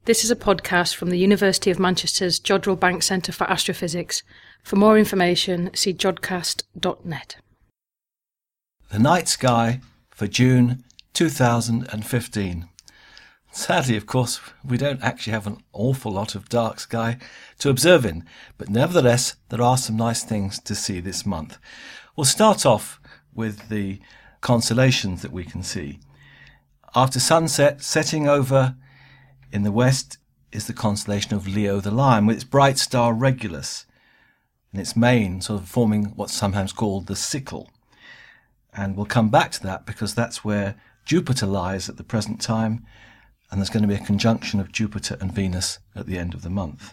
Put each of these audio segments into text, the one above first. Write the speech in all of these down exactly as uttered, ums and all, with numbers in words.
This is a podcast from the University of Manchester's Jodrell Bank Centre for Astrophysics. For more information, see jodcast dot net. The night sky for June two thousand fifteen. Sadly, of course, we don't actually have an awful lot of dark sky to observe in, but nevertheless, there are some nice things to see this month. We'll start off with the constellations that we can see. After sunset, setting over in the west is the constellation of Leo the Lion, with its bright star Regulus, and its main sort of forming what's sometimes called the sickle. And we'll come back to that because that's where Jupiter lies at the present time, and there's going to be a conjunction of Jupiter and Venus at the end of the month.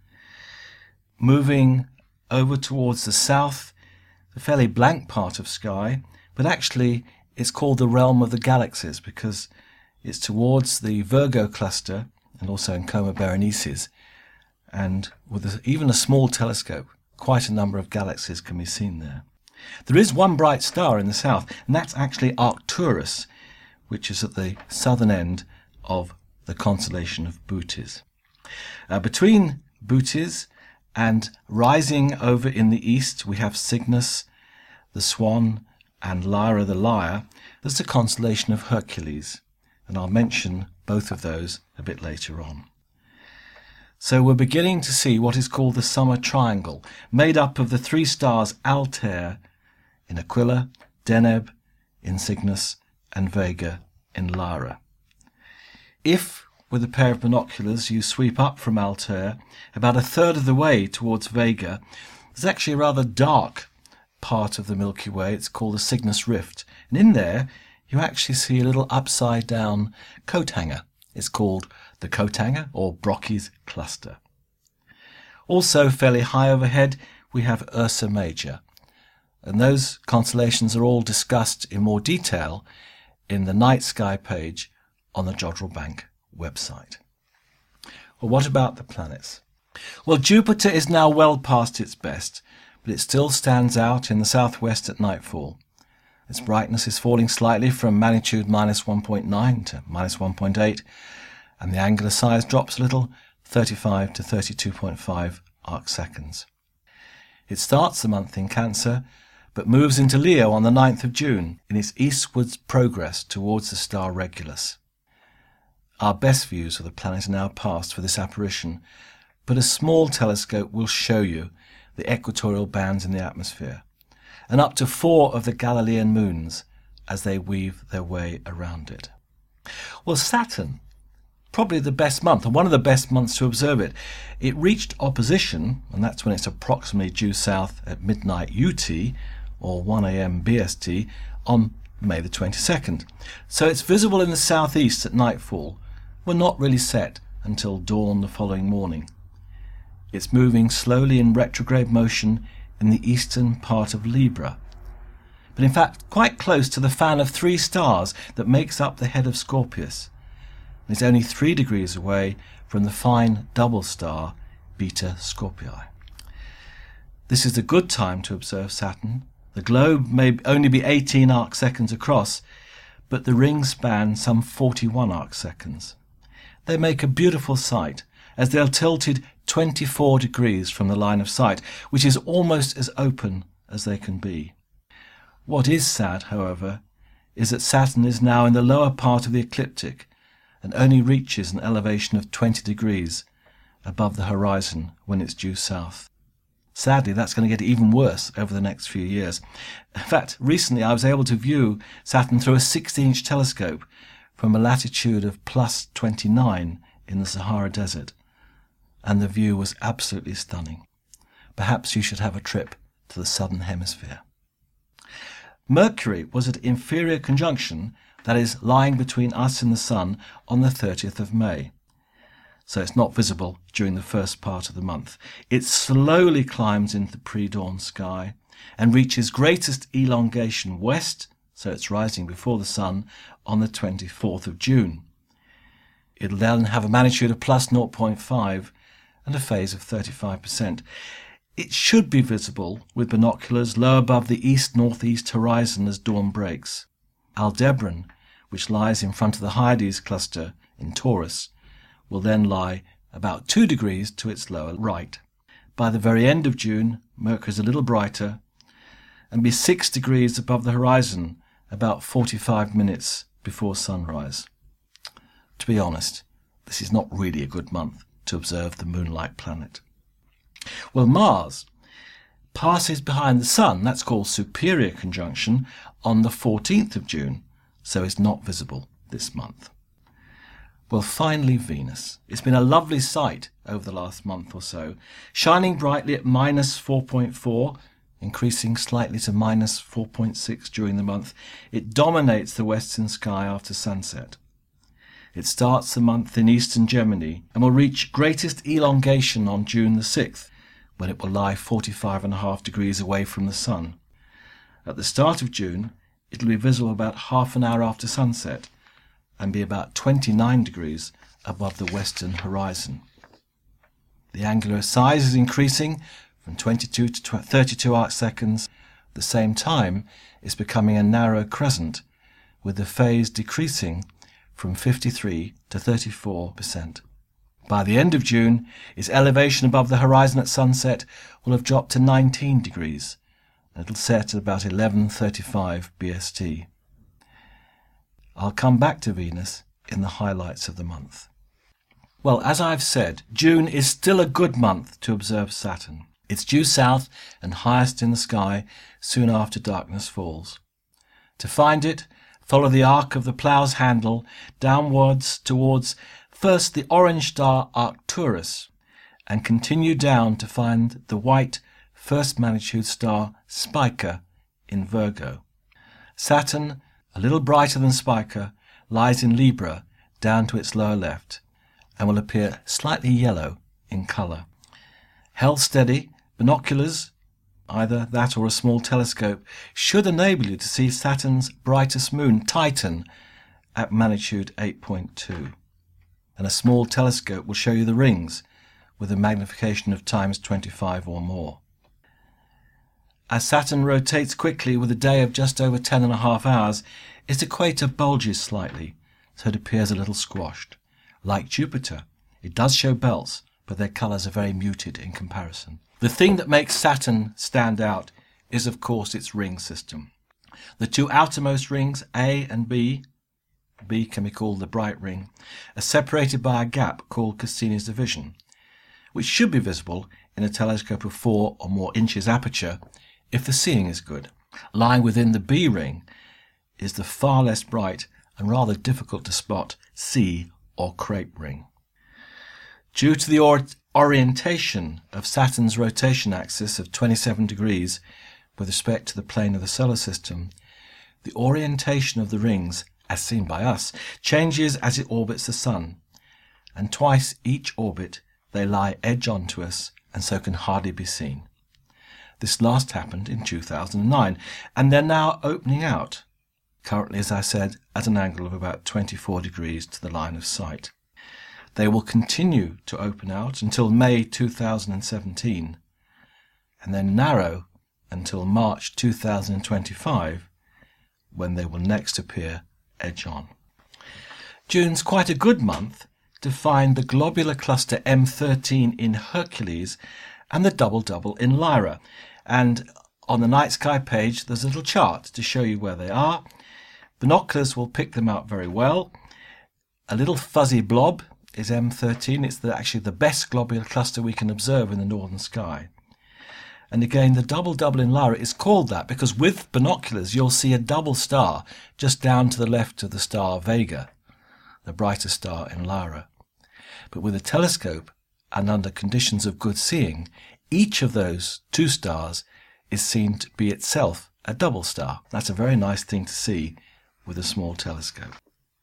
Moving over towards the south, a fairly blank part of sky, but actually it's called the realm of the galaxies because it's towards the Virgo cluster and also in Coma Berenices, and with a, even a small telescope, quite a number of galaxies can be seen there. There is one bright star in the south, and that's actually Arcturus, which is at the southern end of the constellation of Bootes. Uh, between Bootes and rising over in the east, we have Cygnus, the Swan, and Lyra the Lyre. There's the constellation of Hercules, and I'll mention both of those a bit later on. So we're beginning to see what is called the Summer Triangle, made up of the three stars Altair in Aquila, Deneb in Cygnus, and Vega in Lyra. If, with a pair of binoculars, you sweep up from Altair, about a third of the way towards Vega, there's actually a rather dark part of the Milky Way. It's called the Cygnus Rift, and in there you actually see a little upside-down coat hanger. It's called the coat hanger or Brocchi's cluster. Also fairly high overhead we have Ursa Major, and those constellations are all discussed in more detail in the night sky page on the Jodrell Bank website. Well, what about the planets? Well, Jupiter is now well past its best, but it still stands out in the southwest at nightfall. Its brightness is falling slightly from magnitude minus one point nine to minus one point eight, and the angular size drops a little, thirty-five to thirty-two point five arc seconds. It starts the month in Cancer, but moves into Leo on the ninth of June in its eastwards progress towards the star Regulus. Our best views of the planet are now past for this apparition, but a small telescope will show you the equatorial bands in the atmosphere, and up to four of the Galilean moons as they weave their way around it. Well, Saturn, probably the best month, and one of the best months to observe it. It reached opposition, and that's when it's approximately due south at midnight U T, or one a.m. B S T, on May the twenty-second. So it's visible in the southeast at nightfall. We're not really set until dawn the following morning. It's moving slowly in retrograde motion in the eastern part of Libra, but in fact quite close to the fan of three stars that makes up the head of Scorpius. And it's only three degrees away from the fine double star Beta Scorpii. This is a good time to observe Saturn. The globe may only be eighteen arc seconds across, but the rings span some forty-one arc seconds. They make a beautiful sight as they are tilted twenty-four degrees from the line of sight, which is almost as open as they can be. What is sad, however, is that Saturn is now in the lower part of the ecliptic and only reaches an elevation of twenty degrees above the horizon when it's due south. Sadly, that's going to get even worse over the next few years. In fact, recently I was able to view Saturn through a sixty-inch telescope from a latitude of plus twenty-nine in the Sahara Desert, and the view was absolutely stunning. Perhaps you should have a trip to the southern hemisphere. Mercury was at inferior conjunction, that is, lying between us and the Sun, on the thirtieth of May. So it's not visible during the first part of the month. It slowly climbs into the pre-dawn sky and reaches greatest elongation west, so it's rising before the Sun, on the twenty-fourth of June. It'll then have a magnitude of plus zero point five and a phase of thirty-five percent. It should be visible with binoculars low above the east-northeast horizon as dawn breaks. Aldebaran, which lies in front of the Hyades cluster in Taurus, will then lie about two degrees to its lower right. By the very end of June, Mercury is a little brighter and be six degrees above the horizon about forty-five minutes before sunrise. To be honest, this is not really a good month to observe the moon-like planet. Well, Mars passes behind the Sun, that's called superior conjunction, on the fourteenth of June, so it's not visible this month. Well, finally, Venus. It's been a lovely sight over the last month or so, shining brightly at minus four point four, increasing slightly to minus four point six during the month. It dominates the western sky after sunset. It starts the month in eastern Gemini and will reach greatest elongation on June the sixth, when it will lie forty-five and a half degrees away from the Sun. At the start of June, it will be visible about half an hour after sunset and be about twenty-nine degrees above the western horizon. The angular size is increasing from twenty-two to thirty-two arc seconds. At the same time, it's becoming a narrow crescent, with the phase decreasing from fifty-three to thirty-four percent. By the end of June, its elevation above the horizon at sunset will have dropped to nineteen degrees. It'll set at about eleven thirty-five B S T. I'll come back to Venus in the highlights of the month. Well, as I've said, June is still a good month to observe Saturn. It's due south and highest in the sky soon after darkness falls. To find it, follow the arc of the plough's handle downwards towards first the orange star Arcturus and continue down to find the white first magnitude star Spica in Virgo. Saturn, a little brighter than Spica, lies in Libra down to its lower left and will appear slightly yellow in colour. Held steady, binoculars, either that or a small telescope, should enable you to see Saturn's brightest moon, Titan, at magnitude eight point two. And a small telescope will show you the rings with a magnification of times twenty-five or more. As Saturn rotates quickly with a day of just over ten and a half hours, its equator bulges slightly, so it appears a little squashed. Like Jupiter, it does show belts, but their colours are very muted in comparison. The thing that makes Saturn stand out is, of course, its ring system. The two outermost rings, A and B, B can be called the bright ring, are separated by a gap called Cassini's division, which should be visible in a telescope of four or more inches aperture if the seeing is good. Lying within the B ring is the far less bright and rather difficult to spot C or crepe ring. Due to the or- orientation of Saturn's rotation axis of twenty-seven degrees with respect to the plane of the solar system, the orientation of the rings, as seen by us, changes as it orbits the Sun, and twice each orbit they lie edge on to us and so can hardly be seen. This last happened in two thousand nine, and they're now opening out, currently, as I said, at an angle of about twenty-four degrees to the line of sight. They will continue to open out until May two thousand seventeen, and then narrow until March two thousand twenty-five, when they will next appear edge on. June's quite a good month to find the globular cluster M thirteen in Hercules and the double-double in Lyra. And on the night sky page, there's a little chart to show you where they are. Binoculars will pick them out very well. A little fuzzy blob is M thirteen. It's the, actually the best globular cluster we can observe in the northern sky. And again, the double-double in Lyra is called that because with binoculars you'll see a double star just down to the left of the star Vega, the brighter star in Lyra. But with a telescope and under conditions of good seeing, each of those two stars is seen to be itself a double star. That's a very nice thing to see with a small telescope.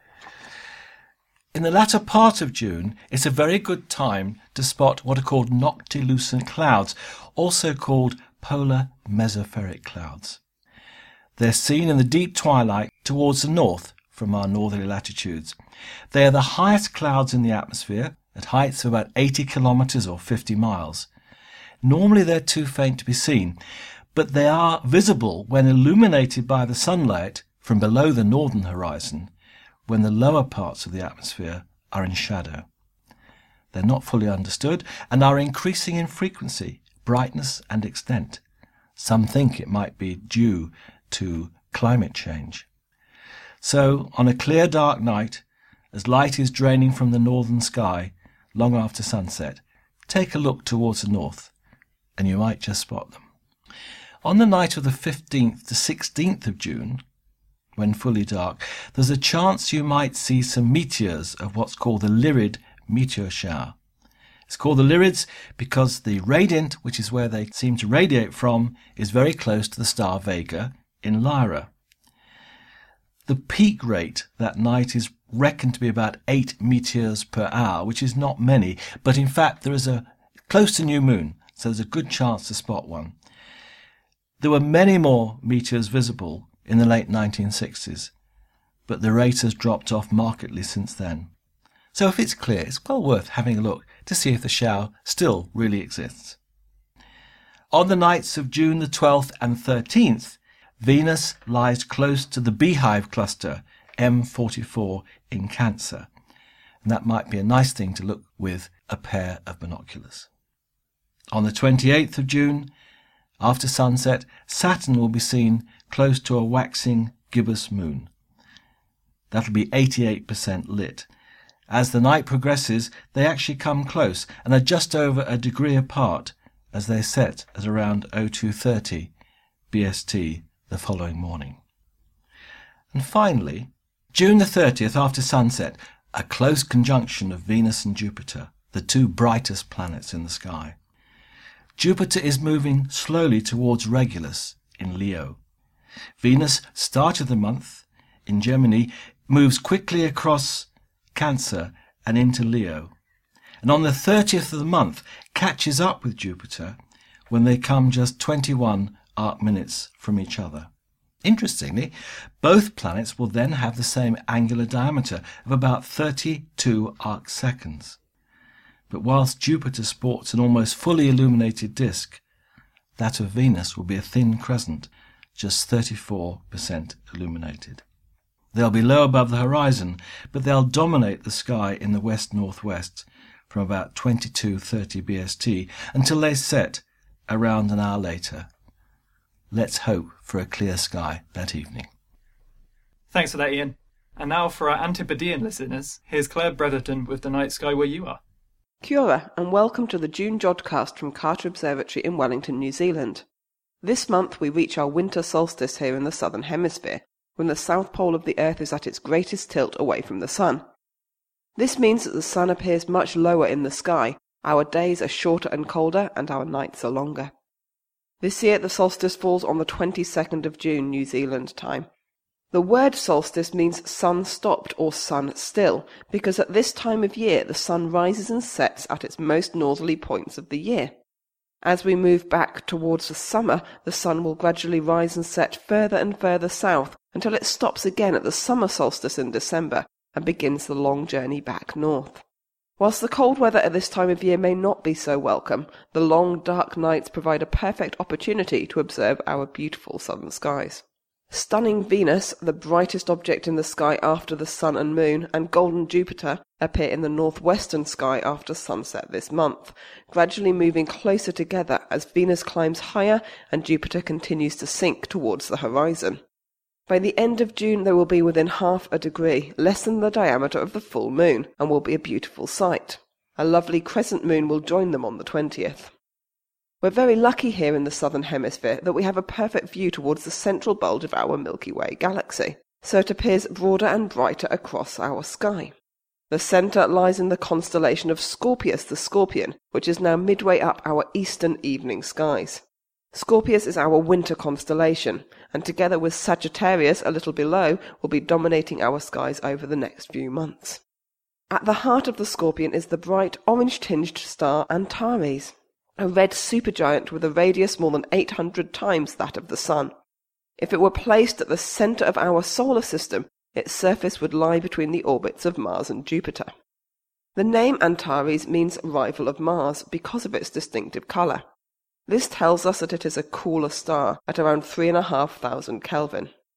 In the latter part of June, it's a very good time to spot what are called noctilucent clouds, also called polar mesophotic clouds. They're seen in the deep twilight towards the north from our northerly latitudes. They are the highest clouds in the atmosphere, at heights of about eighty kilometres or fifty miles. Normally they're too faint to be seen, but they are visible when illuminated by the sunlight from below the northern horizon, when the lower parts of the atmosphere are in shadow. They're not fully understood and are increasing in frequency, brightness and extent. Some think it might be due to climate change. So, on a clear dark night, as light is draining from the northern sky long after sunset, take a look towards the north and you might just spot them. On the night of the fifteenth to sixteenth of June, when fully dark, there's a chance you might see some meteors of what's called the Lyrid meteor shower. It's called the Lyrids because the radiant, which is where they seem to radiate from, is very close to the star Vega in Lyra. The peak rate that night is reckoned to be about eight meteors per hour, which is not many, but in fact there is a close to new moon, so there's a good chance to spot one. There were many more meteors visible in the late nineteen sixties, but the rate has dropped off markedly since then. So if it's clear, it's well worth having a look to see if the shower still really exists. On the nights of June the twelfth and thirteenth, Venus lies close to the Beehive cluster M forty-four in Cancer, and that might be a nice thing to look with a pair of binoculars. On the twenty-eighth of June, after sunset, Saturn will be seen close to a waxing gibbous moon. That'll be eighty-eight percent lit. As the night progresses, they actually come close and are just over a degree apart as they set at around oh two thirty B S T the following morning. And finally, June the thirtieth after sunset, a close conjunction of Venus and Jupiter, the two brightest planets in the sky. Jupiter is moving slowly towards Regulus in Leo. Venus started the month in Gemini, moves quickly across Cancer and into Leo, and on the thirtieth of the month catches up with Jupiter when they come just twenty-one arc minutes from each other. Interestingly, both planets will then have the same angular diameter of about thirty-two arc seconds. But whilst Jupiter sports an almost fully illuminated disk, that of Venus will be a thin crescent, just thirty-four percent illuminated. They'll be low above the horizon, but they'll dominate the sky in the west-northwest from about twenty-two thirty B S T until they set around an hour later. Let's hope for a clear sky that evening. Thanks for that, Ian. And now for our Antipodean listeners, here's Claire Bretherton with the night sky where you are. Kia ora, and welcome to the June Jodcast from Carter Observatory in Wellington, New Zealand. This month we reach our winter solstice here in the southern hemisphere, when the south pole of the Earth is at its greatest tilt away from the sun. This means that the sun appears much lower in the sky, our days are shorter and colder, and our nights are longer. This year the solstice falls on the twenty-second of June, New Zealand time. The word solstice means sun stopped or sun still, because at this time of year the sun rises and sets at its most northerly points of the year. As we move back towards the summer, the sun will gradually rise and set further and further south until it stops again at the summer solstice in December and begins the long journey back north. Whilst the cold weather at this time of year may not be so welcome, the long dark nights provide a perfect opportunity to observe our beautiful southern skies. Stunning Venus, the brightest object in the sky after the sun and moon, and golden Jupiter appear in the northwestern sky after sunset this month, gradually moving closer together as Venus climbs higher and Jupiter continues to sink towards the horizon. By the end of June they will be within half a degree, less than the diameter of the full moon, and will be a beautiful sight. A lovely crescent moon will join them on the twentieth. We're very lucky here in the southern hemisphere that we have a perfect view towards the central bulge of our Milky Way galaxy, so it appears broader and brighter across our sky. The centre lies in the constellation of Scorpius the Scorpion, which is now midway up our eastern evening skies. Scorpius is our winter constellation, and together with Sagittarius a little below, will be dominating our skies over the next few months. At the heart of the Scorpion is the bright orange-tinged star Antares, a red supergiant with a radius more than eight hundred times that of the Sun. If it were placed at the centre of our solar system, its surface would lie between the orbits of Mars and Jupiter. The name Antares means rival of Mars because of its distinctive colour. This tells us that it is a cooler star at around three and a half thousand Kelvin.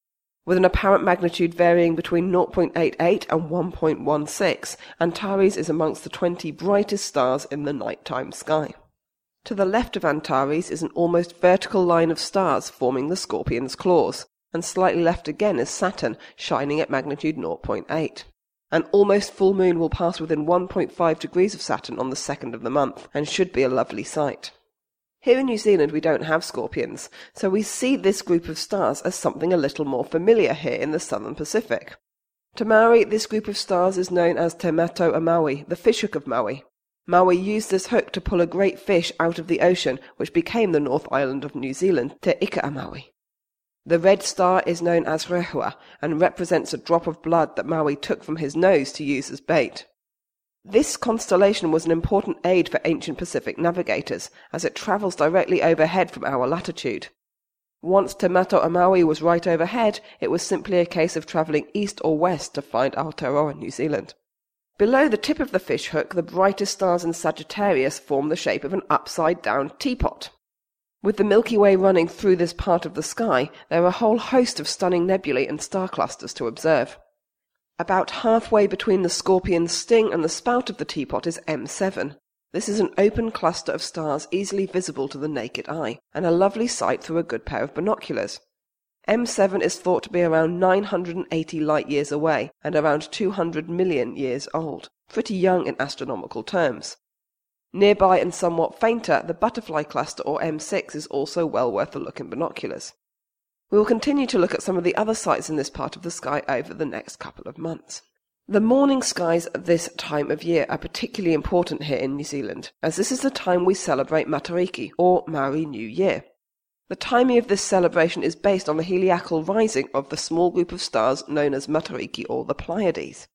With an apparent magnitude varying between zero point eight eight and one point one six, Antares is amongst the twenty brightest stars in the nighttime sky. To the left of Antares is an almost vertical line of stars forming the Scorpion's claws, and slightly left again is Saturn, shining at magnitude zero point eight. An almost full moon will pass within one point five degrees of Saturn on the second of the month, and should be a lovely sight. Here in New Zealand we don't have Scorpions, so we see this group of stars as something a little more familiar here in the southern Pacific. To Maori, this group of stars is known as Te Mato a Maui, the fish hook of Maui. Maui used this hook to pull a great fish out of the ocean, which became the North Island of New Zealand, Te Ika a Maui. The red star is known as Rehua, and represents a drop of blood that Maui took from his nose to use as bait. This constellation was an important aid for ancient Pacific navigators, as it travels directly overhead from our latitude. Once Te Mato a Maui was right overhead, it was simply a case of travelling east or west to find Aotearoa, New Zealand. Below the tip of the fish hook, the brightest stars in Sagittarius form the shape of an upside-down teapot. With the Milky Way running through this part of the sky, there are a whole host of stunning nebulae and star clusters to observe. About halfway between the Scorpion's sting and the spout of the teapot is M seven. This is an open cluster of stars easily visible to the naked eye, and a lovely sight through a good pair of binoculars. M seven is thought to be around nine hundred eighty light-years away, and around two hundred million years old, pretty young in astronomical terms. Nearby and somewhat fainter, the Butterfly Cluster, or M six, is also well worth a look in binoculars. We will continue to look at some of the other sights in this part of the sky over the next couple of months. The morning skies at this time of year are particularly important here in New Zealand, as this is the time we celebrate Matariki, or Maori New Year. The timing of this celebration is based on the heliacal rising of the small group of stars known as Matariki, or the Pleiades.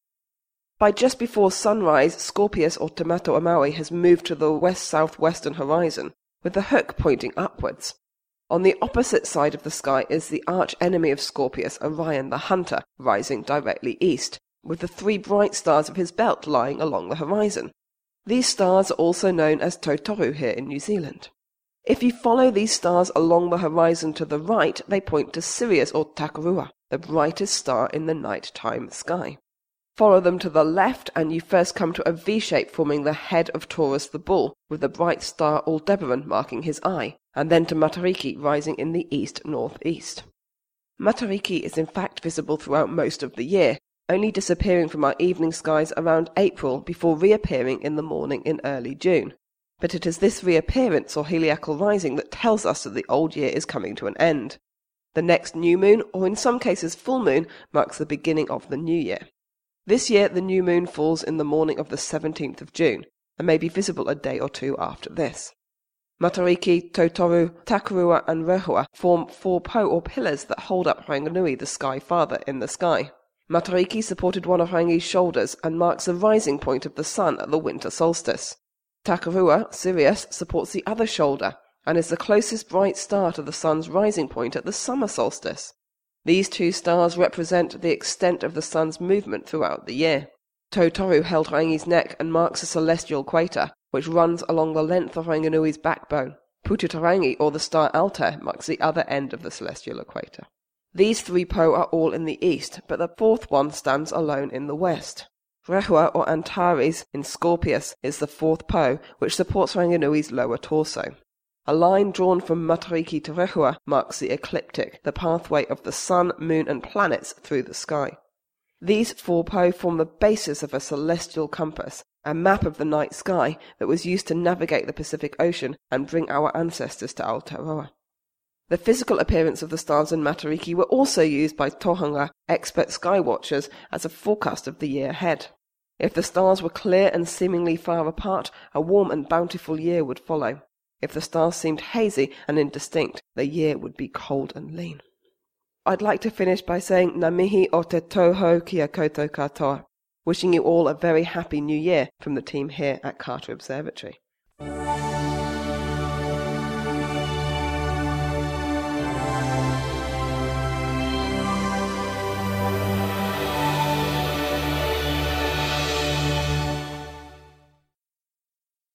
By just before sunrise, Scorpius, or Te Mato a Maui, has moved to the west-southwestern horizon, with the hook pointing upwards. On the opposite side of the sky is the arch-enemy of Scorpius, Orion the Hunter, rising directly east, with the three bright stars of his belt lying along the horizon. These stars are also known as Tautoru here in New Zealand. If you follow these stars along the horizon to the right, they point to Sirius, or Takurua, the brightest star in the night-time sky. Follow them to the left, and you first come to a V-shape forming the head of Taurus the bull, with the bright star Aldebaran marking his eye, and then to Matariki rising in the east-northeast. Matariki is in fact visible throughout most of the year, only disappearing from our evening skies around April before reappearing in the morning in early June. But it is this reappearance or heliacal rising that tells us that the old year is coming to an end. The next new moon, or in some cases full moon, marks the beginning of the new year. This year the new moon falls in the morning of the seventeenth of June, and may be visible a day or two after this. Matariki, Tautoru, Takurua and Rehua form four po or pillars that hold up Ranganui, the Sky Father, in the sky. Matariki supported one of Rangi's shoulders and marks the rising point of the sun at the winter solstice. Takurua, Sirius, supports the other shoulder, and is the closest bright star to the sun's rising point at the summer solstice. These two stars represent the extent of the sun's movement throughout the year. Tautoru held Rangi's neck and marks a celestial equator, which runs along the length of Ranganui's backbone. Pututarangi, or the star Altair, marks the other end of the celestial equator. These three po are all in the east, but the fourth one stands alone in the west. Rehua, or Antares, in Scorpius, is the fourth po, which supports Ranganui's lower torso. A line drawn from Matariki to Rehua marks the ecliptic, the pathway of the sun, moon and planets through the sky. These four po form the basis of a celestial compass, a map of the night sky that was used to navigate the Pacific Ocean and bring our ancestors to Aotearoa. The physical appearance of the stars in Matariki were also used by tohunga, expert sky watchers, as a forecast of the year ahead. If the stars were clear and seemingly far apart, a warm and bountiful year would follow. If the stars seemed hazy and indistinct, the year would be cold and lean. I'd like to finish by saying Ngā mihi o te tauhou kia koutou katoa, wishing you all a very happy new year from the team here at Carter Observatory.